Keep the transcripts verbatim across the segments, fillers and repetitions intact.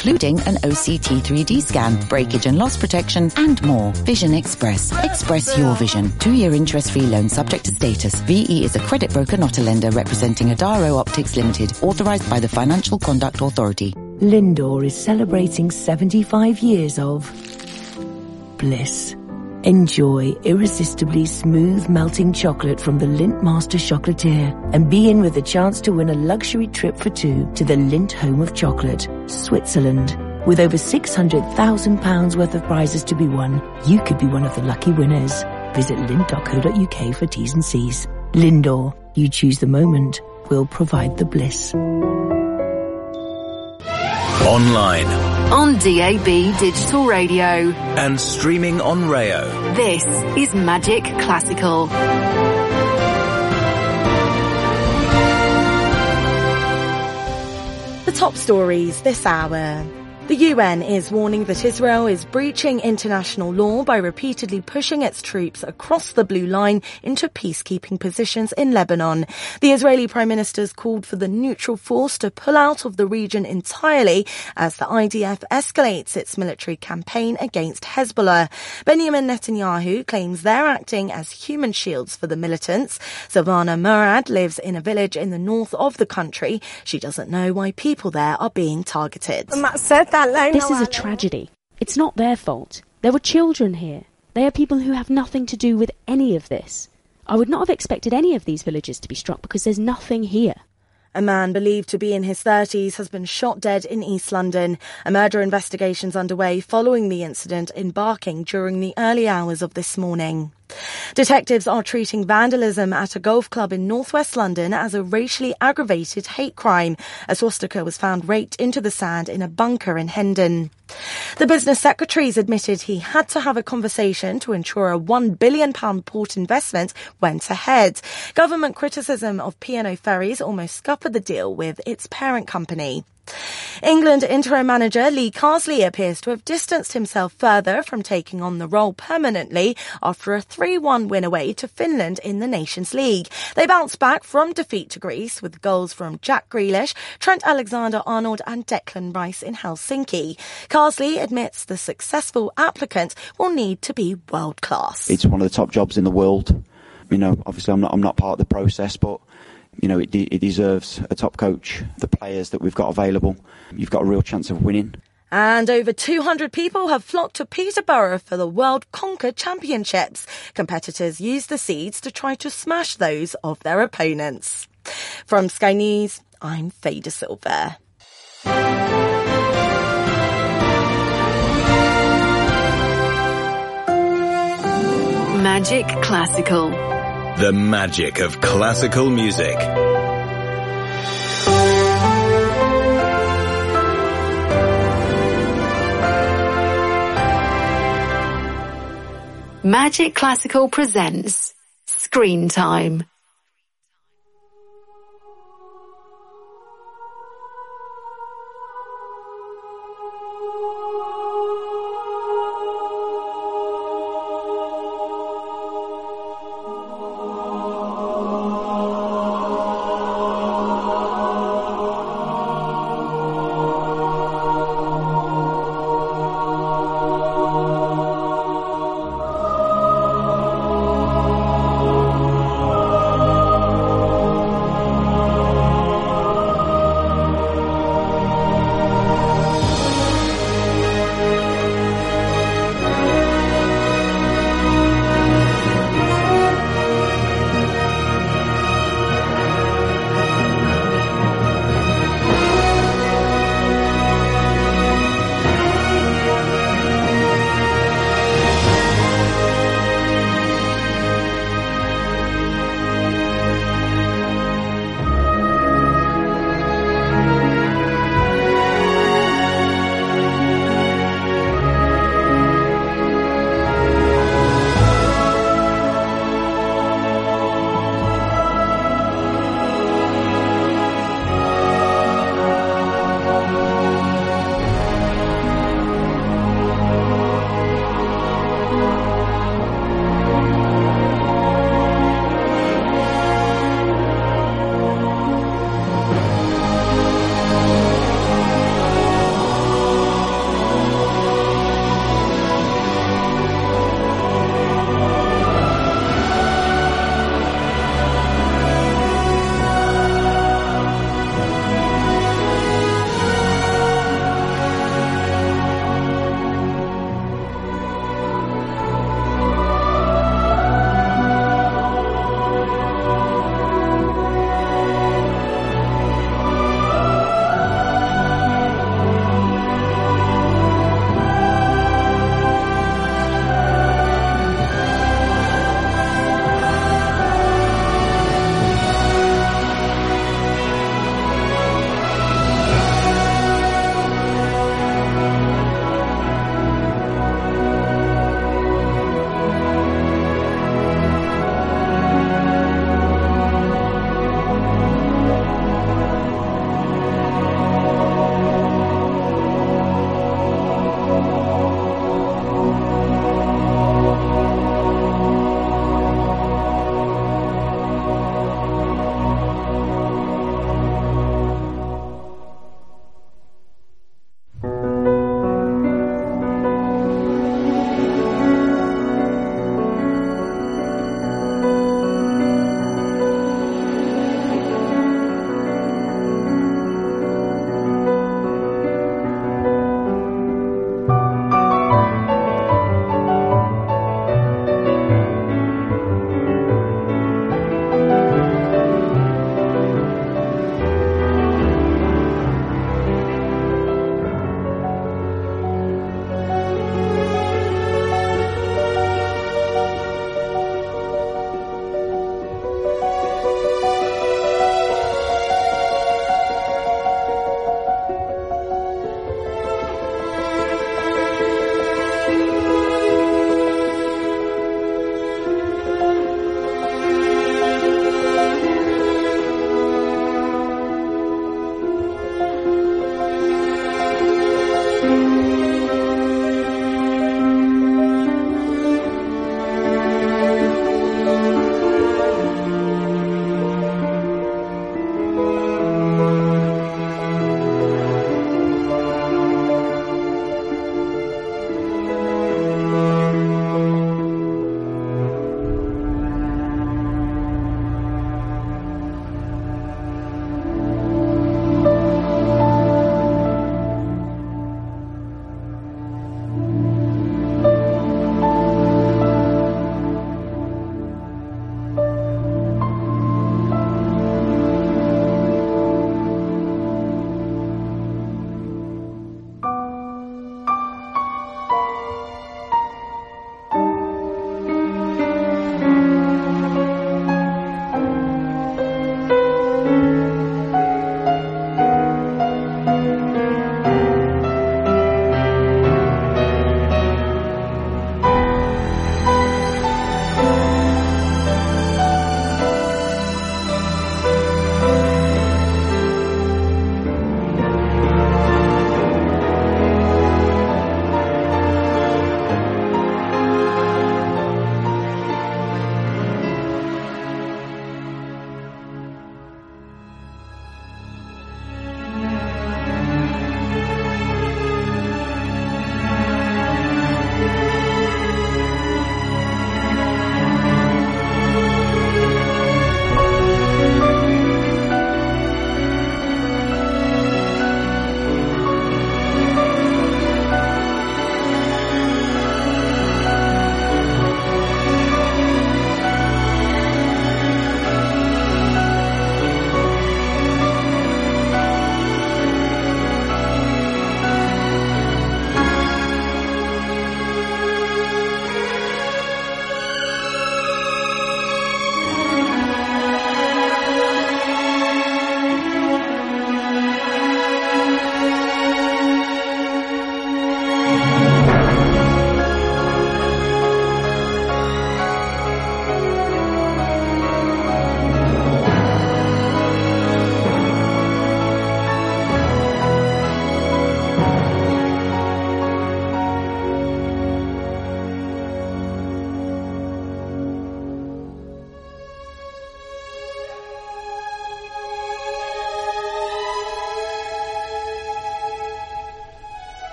including an O C T three D scan, breakage and loss protection, and more. Vision Express. Express your vision. Two-year interest-free loan subject to status. V E is a credit broker, not a lender, representing Adaro Optics Limited, authorised by the Financial Conduct Authority. Lindor is celebrating seventy-five years of bliss. Enjoy irresistibly smooth melting chocolate from the Lindt Master Chocolatier and be in with a chance to win a luxury trip for two to the Lindt Home of Chocolate, Switzerland. With over six hundred thousand pounds worth of prizes to be won, you could be one of the lucky winners. Visit lindt dot co dot uk for T's and C's. Lindor, you choose the moment, we'll provide the bliss. Online. On D A B Digital Radio. And streaming on Rayo. This is Magic Classical. The top stories this hour. The U N is warning that Israel is breaching international law by repeatedly pushing its troops across the blue line into peacekeeping positions in Lebanon. The Israeli Prime Minister has called for the neutral force to pull out of the region entirely as the I D F escalates its military campaign against Hezbollah. Benjamin Netanyahu claims they're acting as human shields for the militants. Silvana Murad lives in a village in the north of the country. She doesn't know why people there are being targeted. This is a tragedy. It's not their fault. There were children here. They are people who have nothing to do with any of this. I would not have expected any of these villages to be struck because there's nothing here. A man believed to be in his thirties has been shot dead in East London. A murder investigation is underway following the incident in Barking during the early hours of this morning. Detectives are treating vandalism at a golf club in northwest London as a racially aggravated hate crime. A swastika was found raked into the sand in a bunker in Hendon. The business secretaries admitted he had to have a conversation to ensure a one billion pounds port investment went ahead. Government criticism of P and O Ferries almost scuppered the deal with its parent company. England interim manager Lee Carsley appears to have distanced himself further from taking on the role permanently after a three one win away to Finland in the Nations League. They bounced back from defeat to Greece with goals from Jack Grealish, Trent Alexander-Arnold and Declan Rice in Helsinki. Carsley admits the successful applicant will need to be world-class. It's one of the top jobs in the world. You know, obviously I'm not, I'm not part of the process, but you know, it, de- it deserves a top coach. The players that we've got available, you've got a real chance of winning. And over two hundred people have flocked to Peterborough for the World Conquer Championships. Competitors use the seeds to try to smash those of their opponents. From Sky News, I'm Faye De Silva. Magic Classical. The magic of classical music. Magic Classical presents Screen Time.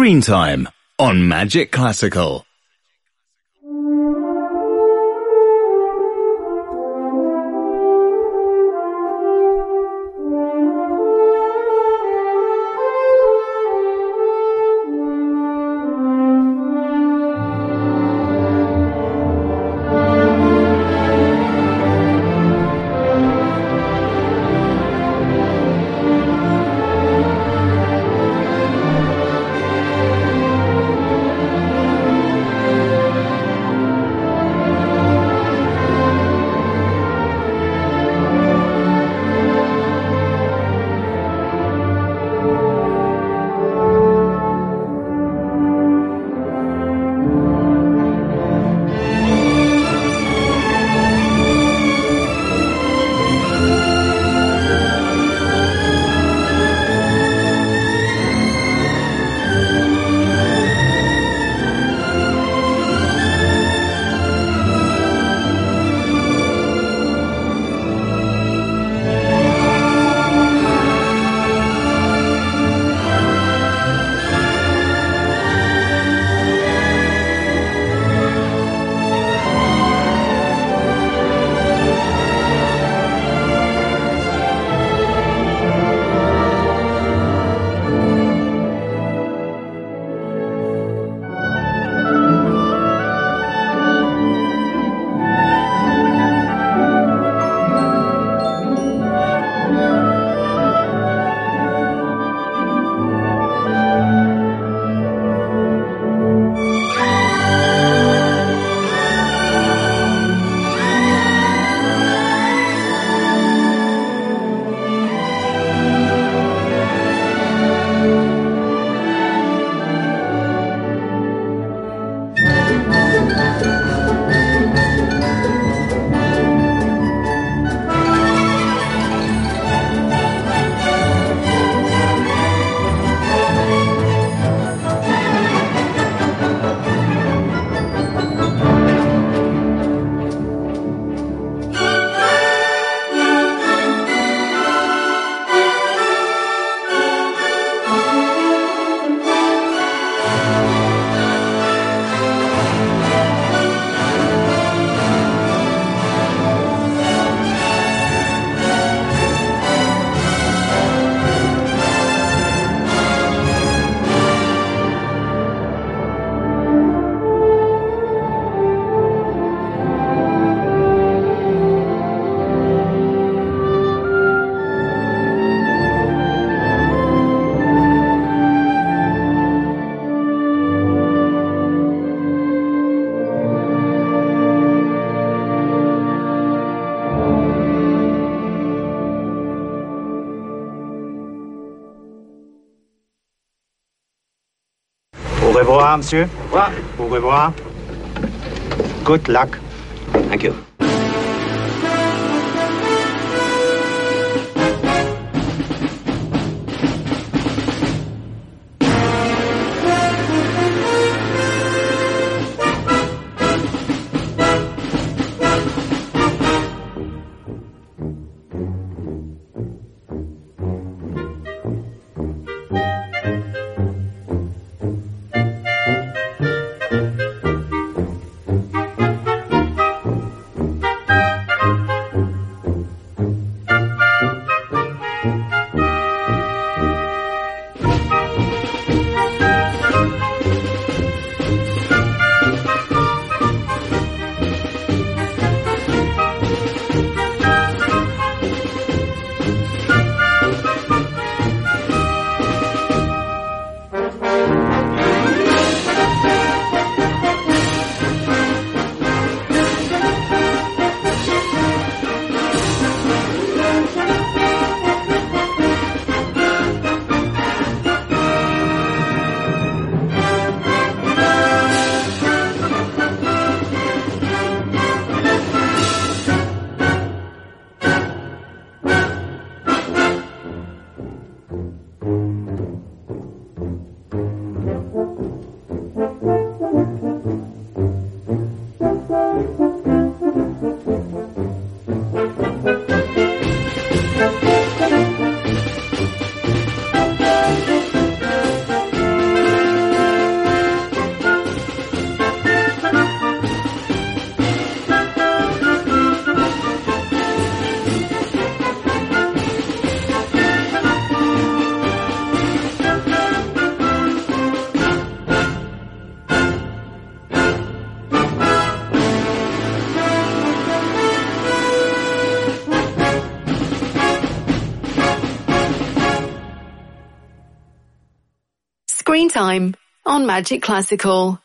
Screen Time on Magic Classical. Au revoir, monsieur. Au revoir. Au revoir. Good luck. Thank you. Screen Time on Magic Classical.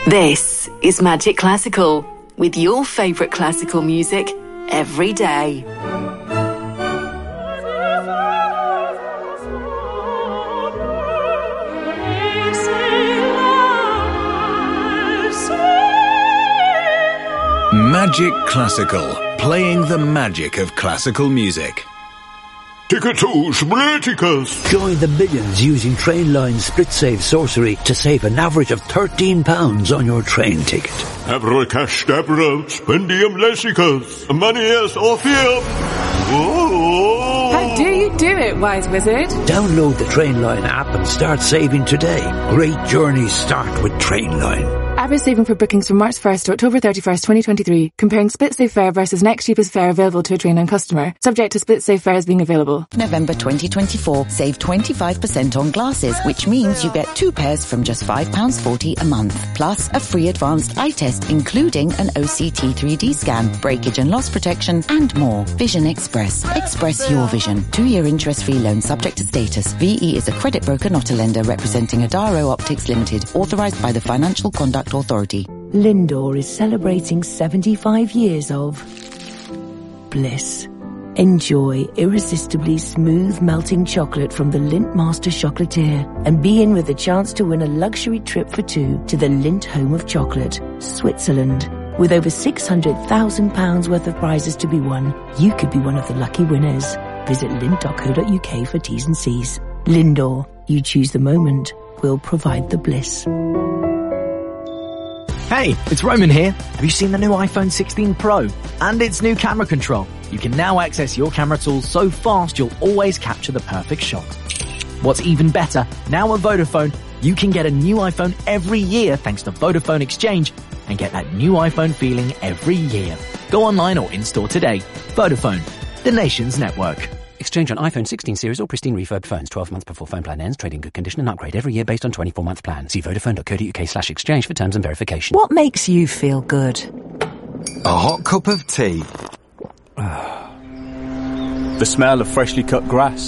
This is Magic Classical, with your favourite classical music every day. Magic Classical, playing the magic of classical music. Ticket to Spliticus. Join the millions using Trainline's SplitSave sorcery to save an average of thirteen pounds on your train ticket. Abracadabra, spendium lessicus, manias orpheum. How do you do it, wise wizard? Download the Trainline app and start saving today. Great journeys start with Trainline. Average saving for bookings from March first to October thirty-first, twenty twenty-three. Comparing SplitSave fare versus next cheapest fare available to a Trainline customer. Subject to SplitSave fares being available. November twenty twenty-four, save twenty-five percent on glasses, which means you get two pairs from just five pounds forty a month. Plus a free advanced eye test, including an O C T three D scan, breakage and loss protection, and more. Vision Express. Express your vision. Two-year interest-free loan subject to status. V E is a credit broker, not a lender, representing Adaro Optics Limited, authorised by the Financial Conduct Authority. Lindor is celebrating seventy-five years of bliss. Enjoy irresistibly smooth melting chocolate from the Lindt Master Chocolatier and be in with a chance to win a luxury trip for two to the Lindt Home of Chocolate, Switzerland. With over six hundred thousand pounds worth of prizes to be won, you could be one of the lucky winners. Visit lindt dot co dot uk for T's and C's. Lindor, you choose the moment, we'll provide the bliss. Hey, it's Roman here. Have you seen the new iPhone sixteen Pro? And its new camera control. You can now access your camera tools so fast you'll always capture the perfect shot. What's even better, now at Vodafone, you can get a new iPhone every year thanks to Vodafone Exchange and get that new iPhone feeling every year. Go online or in-store today. Vodafone, the nation's network. Exchange on iPhone sixteen series or pristine refurb phones. twelve months before phone plan ends. Trade in good condition and upgrade every year based on twenty-four month plan. See vodafone dot co dot uk slash exchange for terms and verification. What makes you feel good? A hot cup of tea. The smell of freshly cut grass.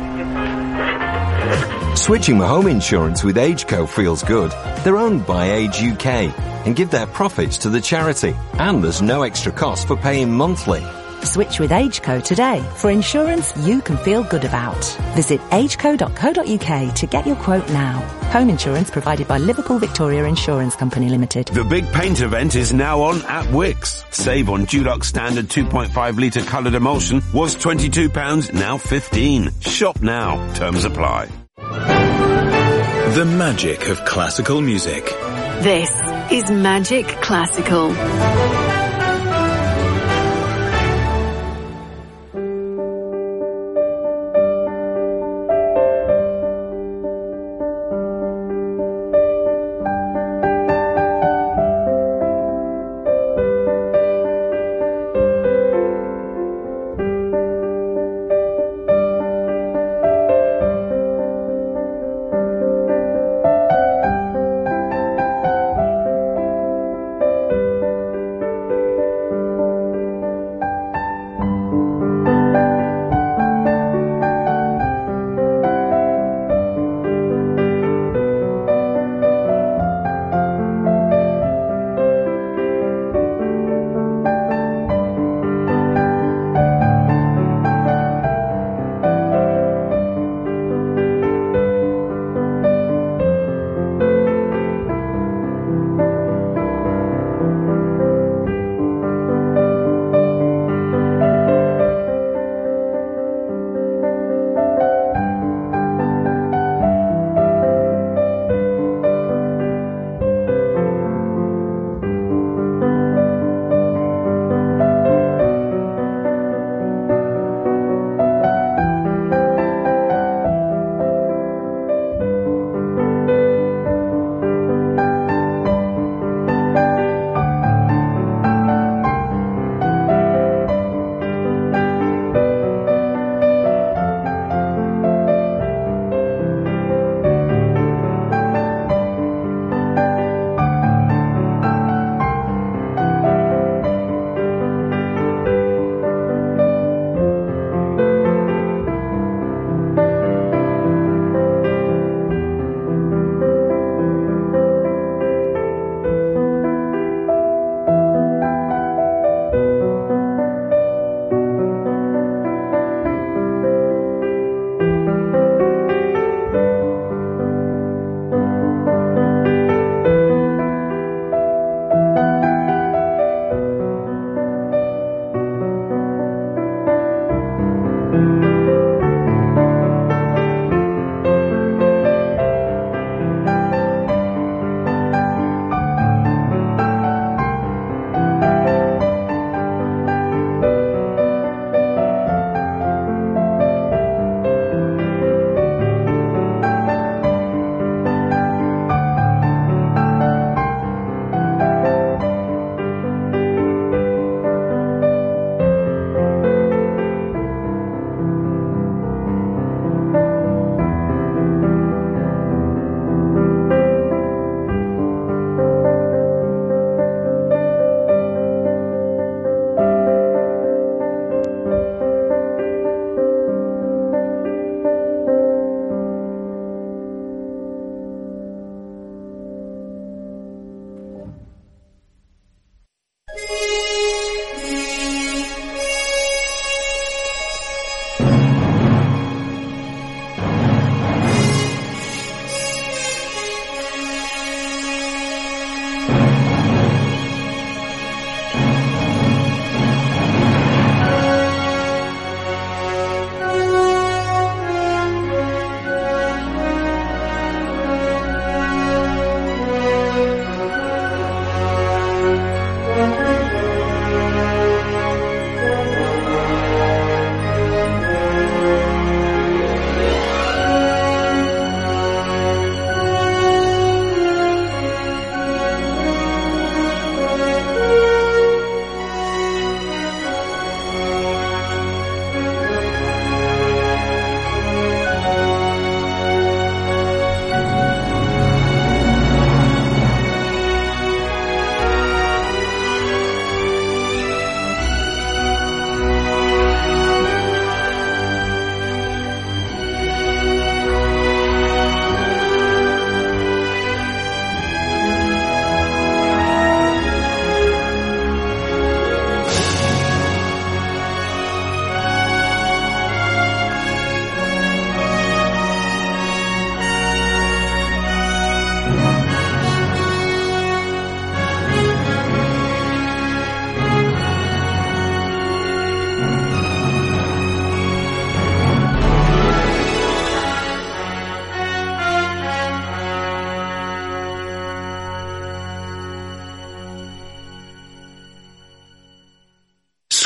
Switching home insurance with AgeCo feels good. They're owned by Age U K and give their profits to the charity. And there's no extra cost for paying monthly. Switch with AgeCo today for insurance you can feel good about. Visit ageco dot co dot uk to get your quote now. Home insurance provided by Liverpool Victoria Insurance Company Limited. The big paint event is now on at Wickes. Save on Dulux standard two point five litre coloured emulsion was twenty-two pounds, now fifteen. Shop now. Terms apply. The magic of classical music. This is Magic Classical.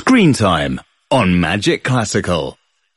Screen Time on Magic Classical.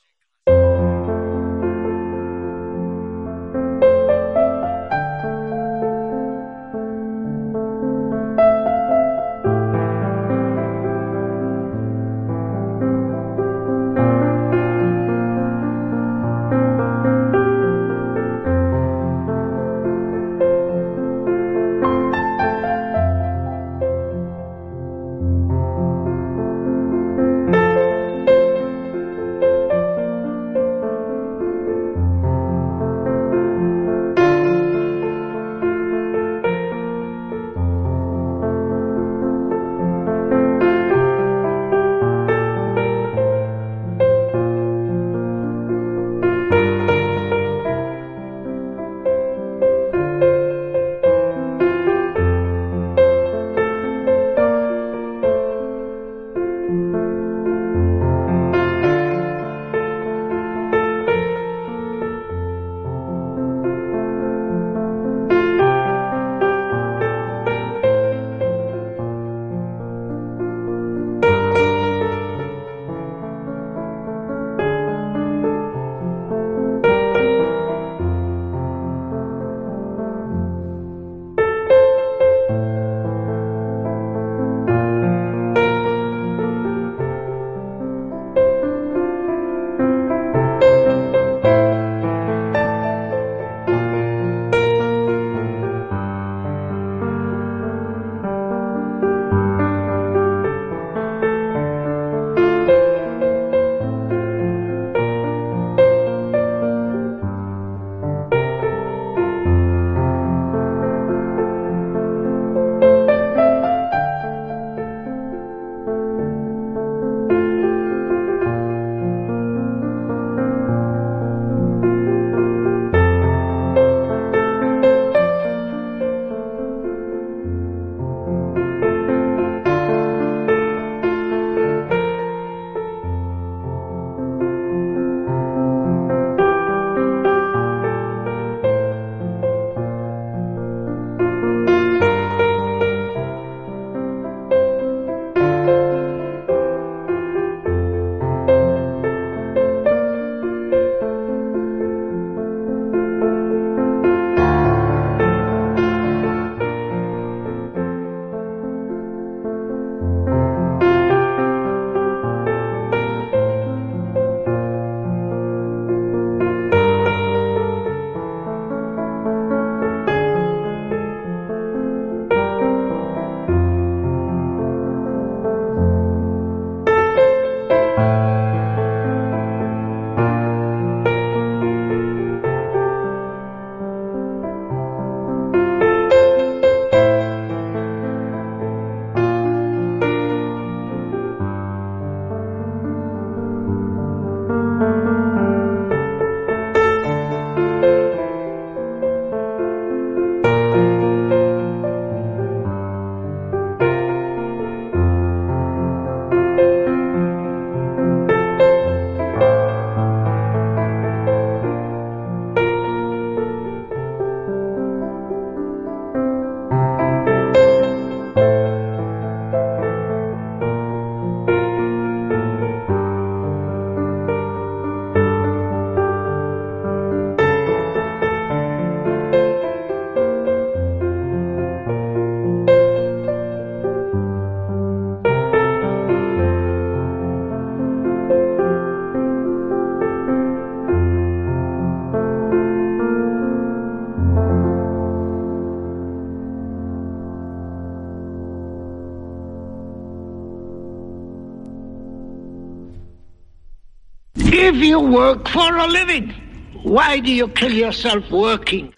If you work for a living, why do you kill yourself working?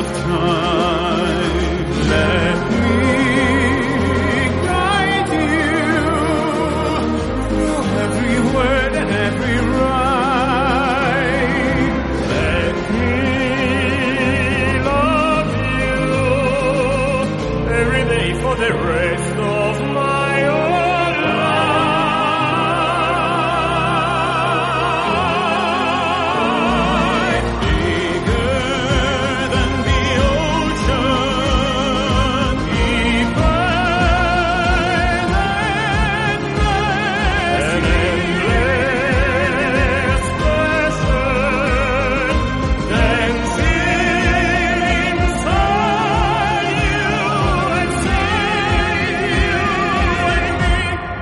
of time. Let me guide you through every word and every rhyme. Let me love you every day for the rest of my own life. Bigger than the ocean, deeper than an endless pleasure, dancing inside you and save you and me.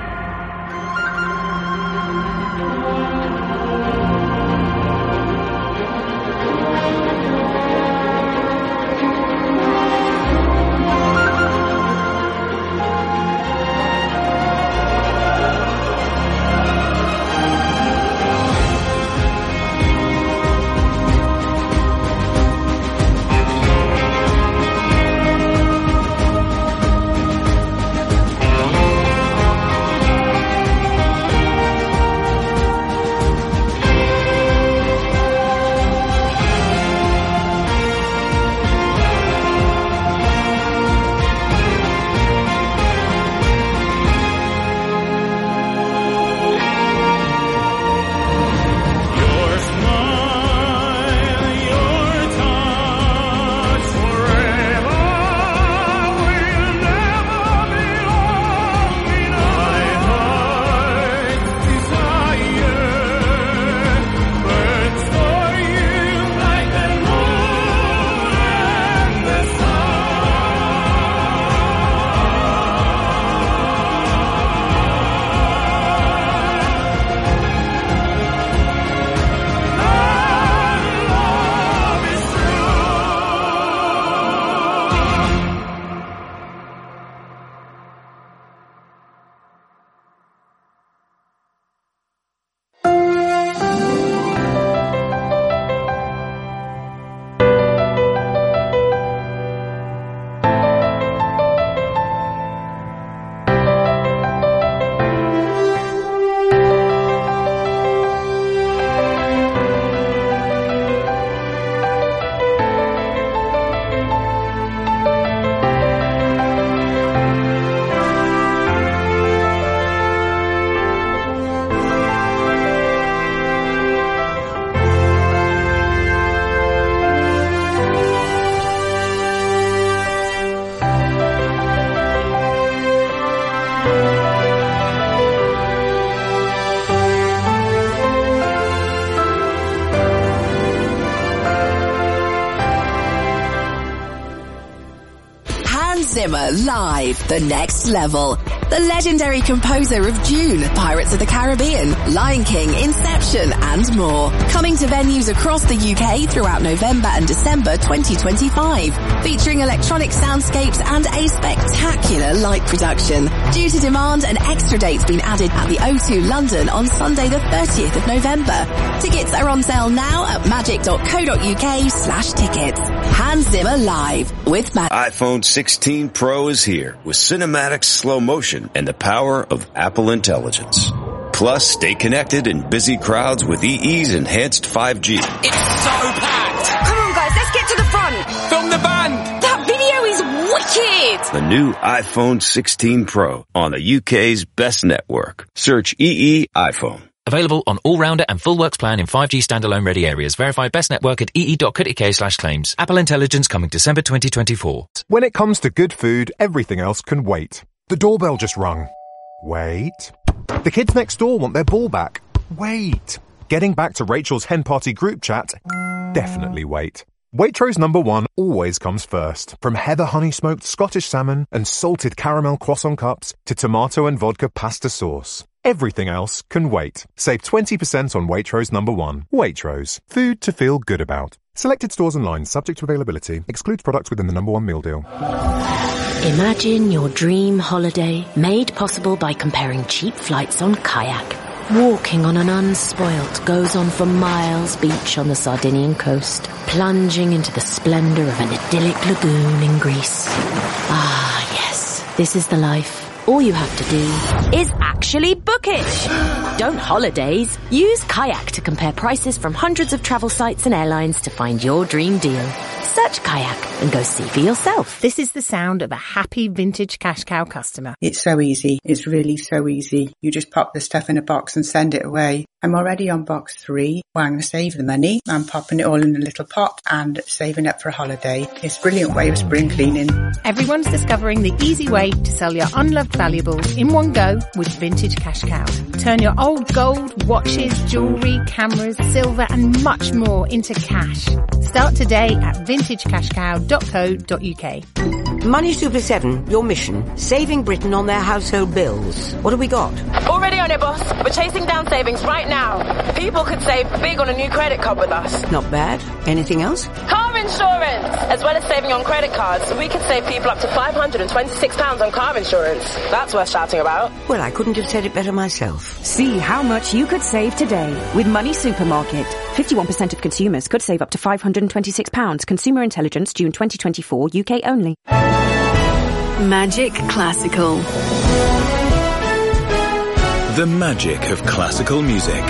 Your smile, your touch forever will never be long in my heart's desire. Burns for you like the moon and the Hans Zimmer live, the next level. The legendary composer of Dune, Pirates of the Caribbean, Lion King, Inception and more. Coming to venues across the U K throughout November and December twenty twenty-five. Featuring electronic soundscapes and a spectacular light production. Due to demand, an extra date's been added at the O two London on Sunday the thirtieth of November. Tickets are on sale now at magic.co.uk slash tickets. Hans Zimmer live with Magic. iPhone sixteen Pro is here with cinematic slow motion and the power of Apple Intelligence. Plus, stay connected in busy crowds with E E's enhanced five G. It's so packed! Come on guys, let's get to the front! Film the band! That video is wicked! The new iPhone sixteen Pro on the U K's best network. Search E E iPhone. Available on all-rounder and full works plan in five G standalone ready areas. Verified best network at ee.co.uk slash claims. Apple Intelligence coming December twenty twenty-four. When it comes to good food, everything else can wait. The doorbell just rung. Wait. The kids next door want their ball back. Wait. Getting back to Rachel's hen party group chat. Definitely wait. Waitrose number one always comes first. From heather honey smoked Scottish salmon and salted caramel croissant cups to tomato and vodka pasta sauce. Everything else can wait. Save twenty percent on Waitrose number one. Waitrose. Food to feel good about. Selected stores and lines subject to availability. Excludes products within the number one meal deal. Imagine your dream holiday made possible by comparing cheap flights on Kayak. Walking on an unspoilt goes on for miles beach on the Sardinian coast, plunging into the splendour of an idyllic lagoon in Greece. Ah, yes, this is the life. All you have to do is actually book it. Don't holidays. Use Kayak to compare prices from hundreds of travel sites and airlines to find your dream deal. Search Kayak and go see for yourself. This is the sound of a happy vintage cash cow customer. It's so easy. It's really so easy. You just pop the stuff in a box and send it away. I'm already on box three. Well, I'm going to save the money. I'm popping it all in a little pot and saving up for a holiday. It's a brilliant way of spring cleaning. Everyone's discovering the easy way to sell your unloved valuables in one go with Vintage Cash Cow. Turn your old gold, watches, jewellery, cameras, silver and much more into cash. Start today at vintage cash cow dot co dot uk. Money Super seven, your mission, saving Britain on their household bills. What have we got? Already on it, boss. We're chasing down savings right now. People could save big on a new credit card with us. Not bad. Anything else? Car insurance! As well as saving on credit cards, we could save people up to five hundred twenty-six pounds on car insurance. That's worth shouting about. Well, I couldn't have said it better myself. See how much you could save today with Money Supermarket. fifty-one percent of consumers could save up to five hundred twenty-six pounds. Consumer Intelligence, June twenty twenty-four, U K only. Magic Classical. The magic of classical music.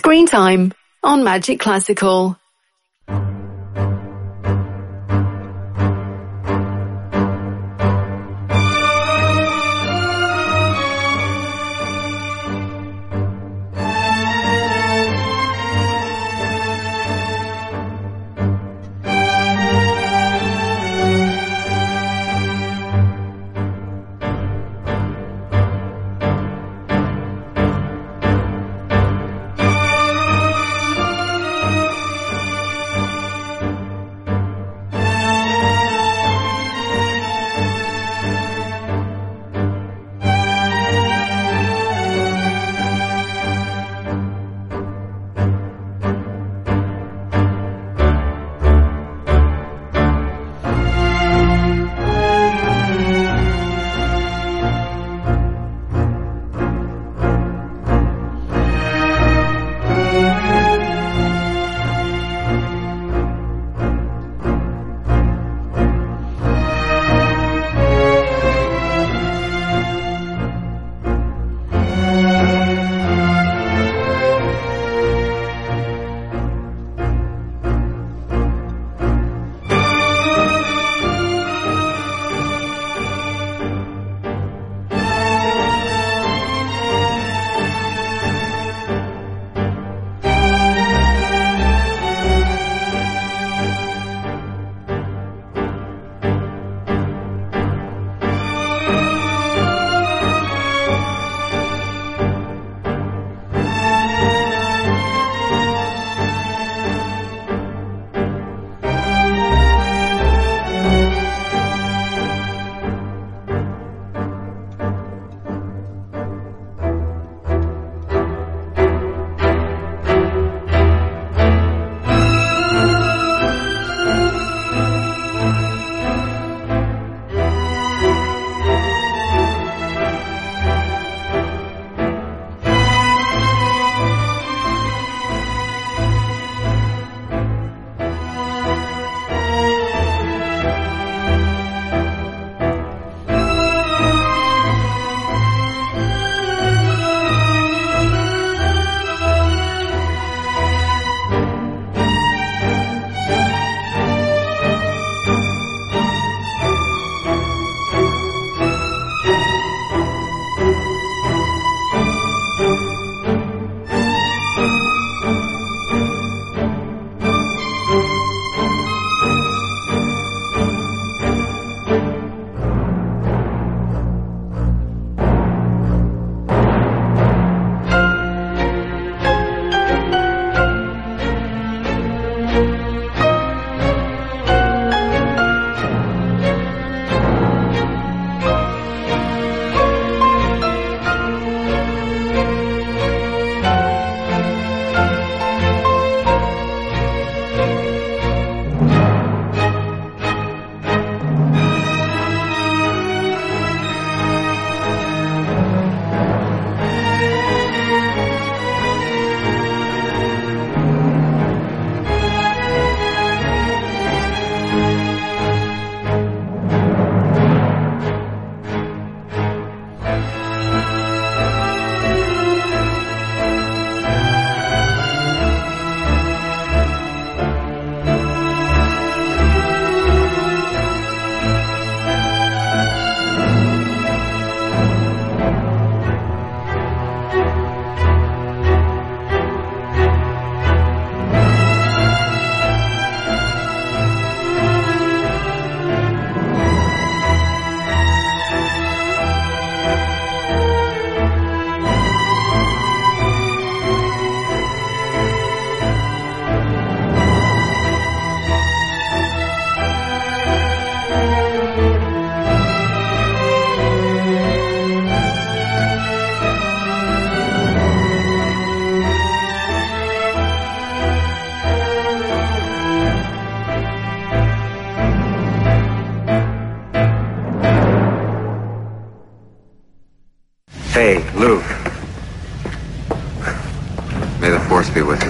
Screen Time on Magic Classical. Hey, Luke. May the Force be with you.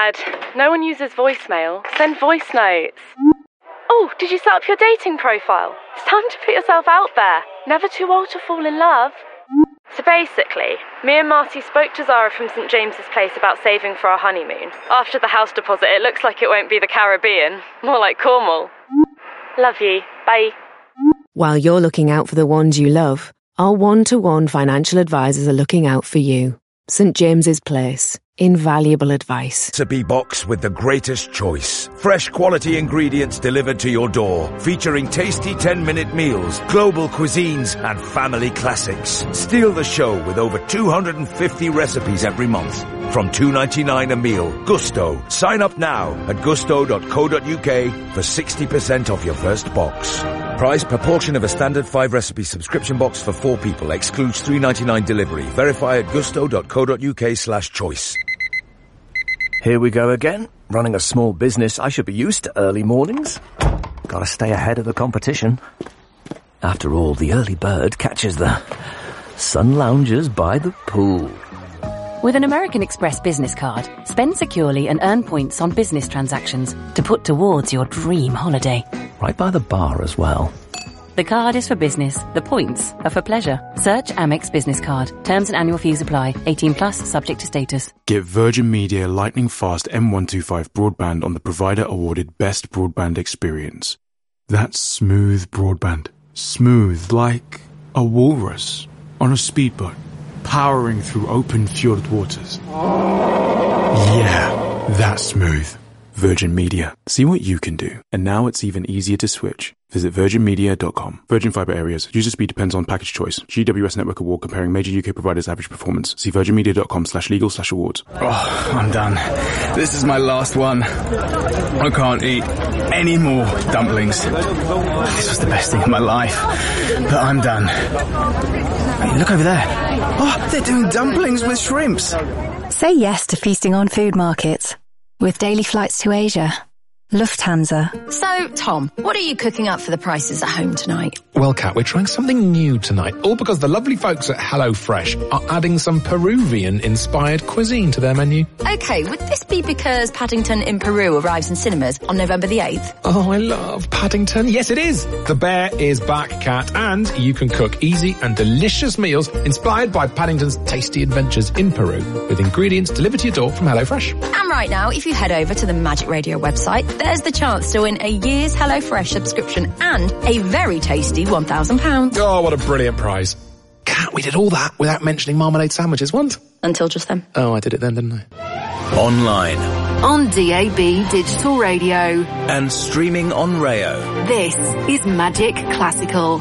Dad. No one uses voicemail. Send voice notes. Oh, did you set up your dating profile? It's time to put yourself out there. Never too old to fall in love. So basically, me and Marty spoke to Zara from St James's Place about saving for our honeymoon. After the house deposit, it looks like it won't be the Caribbean. More like Cornwall. Love you. Bye. While you're looking out for the ones you love, our one-to-one financial advisors are looking out for you. St James's Place. Invaluable advice. Recipe box with the greatest choice. Fresh quality ingredients delivered to your door. Featuring tasty ten-minute meals, global cuisines and family classics. Steal the show with over two hundred fifty recipes every month. From two dollars and ninety-nine cents a meal. Gusto. Sign up now at gusto dot co dot uk for sixty percent off your first box. Price per portion of a standard five recipe subscription box for four people. Excludes three dollars and ninety-nine cents delivery. Verify at gusto dot co dot uk slash choice. Here we go again. Running a small business, I should be used to early mornings. Gotta stay ahead of the competition. After all, the early bird catches the sun loungers by the pool. With an American Express business card, spend securely and earn points on business transactions to put towards your dream holiday. Right by the bar as well. The card is for business. The points are for pleasure. Search Amex Business Card. Terms and annual fees apply. eighteen plus, subject to status. Get Virgin Media lightning fast M one twenty-five broadband on the provider awarded Best Broadband Experience. That's smooth broadband. Smooth like a walrus on a speedboat, powering through open fjord waters. Yeah, that's smooth. Virgin Media. See what you can do. And now it's even easier to switch. Visit virgin media dot com. Virgin Fibre Areas. User speed depends on package choice. G W S Network Award comparing major U K providers' average performance. See virgin media dot com slash legal slash awards. Oh, I'm done. This is my last one. I can't eat any more dumplings. This was the best thing in my life. But I'm done. Hey, look over there. Oh, they're doing dumplings with shrimps. Say yes to feasting on food markets. With daily flights to Asia. Lufthansa. So, Tom, what are you cooking up for the prices at home tonight? Well, Kat, we're trying something new tonight, all because the lovely folks at HelloFresh are adding some Peruvian-inspired cuisine to their menu. Okay, would this be because Paddington in Peru arrives in cinemas on November the eighth? Oh, I love Paddington. Yes, it is. The bear is back, Kat, and you can cook easy and delicious meals inspired by Paddington's tasty adventures in Peru with ingredients delivered to your door from HelloFresh. And right now, if you head over to the Magic Radio website, there's the chance to win a year's HelloFresh subscription and a very tasty one thousand pounds. Oh, what a brilliant prize. Kat, we did all that without mentioning marmalade sandwiches once. Until just then. Oh, I did it then, didn't I? Online. On D A B Digital Radio. And streaming on Rayo. This is Magic Classical.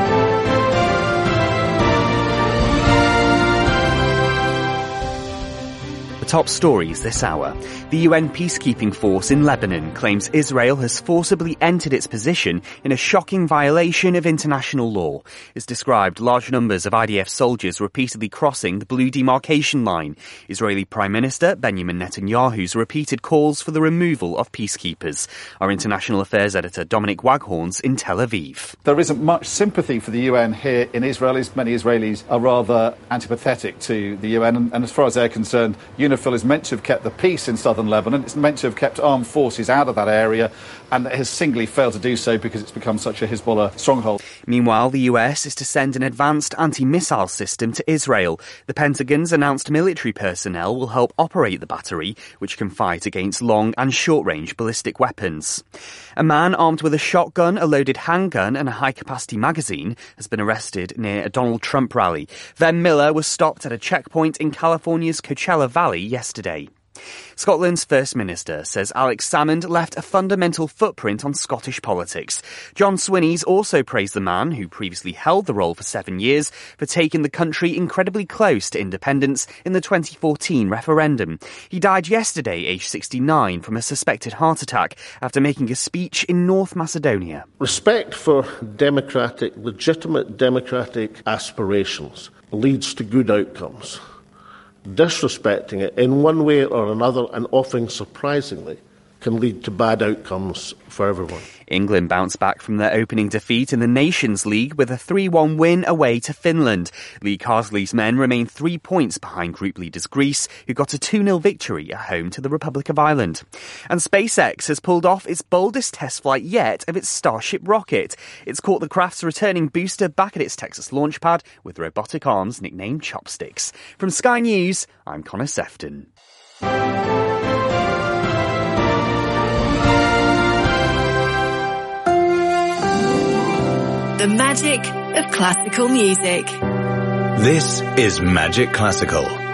Top stories this hour. The U N peacekeeping force in Lebanon claims Israel has forcibly entered its position in a shocking violation of international law. It's described large numbers of I D F soldiers repeatedly crossing the blue demarcation line. Israeli Prime Minister Benjamin Netanyahu's repeated calls for the removal of peacekeepers. Our international affairs editor Dominic Waghorns in Tel Aviv. There isn't much sympathy for the U N here in Israel. Many Israelis are rather antipathetic to the U N, and, and as far as they're concerned, UNIFIL is meant to have kept the peace in southern Lebanon. It's meant to have kept armed forces out of that area, and it has singly failed to do so because it's become such a Hezbollah stronghold. Meanwhile, the U S is to send an advanced anti-missile system to Israel. The Pentagon's announced military personnel will help operate the battery, which can fight against long and short-range ballistic weapons. A man armed with a shotgun, a loaded handgun and a high-capacity magazine has been arrested near a Donald Trump rally. Van Miller was stopped at a checkpoint in California's Coachella Valley yesterday. Scotland's First Minister says Alex Salmond left a fundamental footprint on Scottish politics. John Swinney's also praised the man, who previously held the role for seven years, for taking the country incredibly close to independence in the twenty fourteen referendum. He died yesterday, aged sixty-nine, from a suspected heart attack after making a speech in North Macedonia. Respect for democratic, legitimate democratic aspirations leads to good outcomes. Disrespecting it in one way or another, and often surprisingly, can lead to bad outcomes for everyone. England bounced back from their opening defeat in the Nations League with a three one win away to Finland. Lee Carsley's men remain three points behind group leaders Greece, who got a two nil victory at home to the Republic of Ireland. And SpaceX has pulled off its boldest test flight yet of its Starship rocket. It's caught the craft's returning booster back at its Texas launch pad with robotic arms nicknamed Chopsticks. From Sky News, I'm Connor Sefton. The magic of classical music. This is Magic Classical.